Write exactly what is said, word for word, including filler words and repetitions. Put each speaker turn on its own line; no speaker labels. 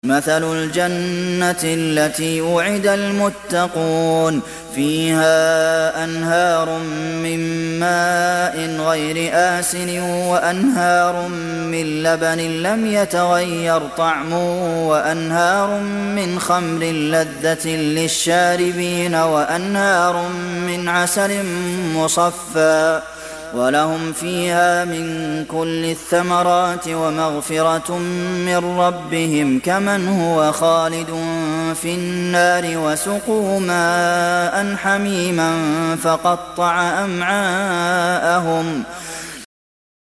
مَثَلُ الْجَنَّةِ الَّتِي وُعِدَ الْمُتَّقُونَ فِيهَا أَنْهَارٌ مِّن مَّاءٍ غَيْرِ آسِنٍ وَأَنْهَارٌ مِّن لَّبَنٍ لَّمْ يَتَغَيَّرْ طَعْمُهُ وَأَنْهَارٌ مِّنْ خَمْرٍ لَّذَّةٍ لِّلشَّارِبِينَ وَأَنْهَارٌ مِّنْ عَسَلٍ مُّصَفًّى وَلَهُمْ فِيهَا مِن كُلِّ الثَّمَرَاتِ وَمَغْفِرَةٌ مِّن رَّبِّهِمْ كَمَنْ هُوَ خَالِدٌ فِي النَّارِ وَسُقُوا مَاءً حَمِيمًا فَقَطَّعَ أَمْعَاءَهُمْ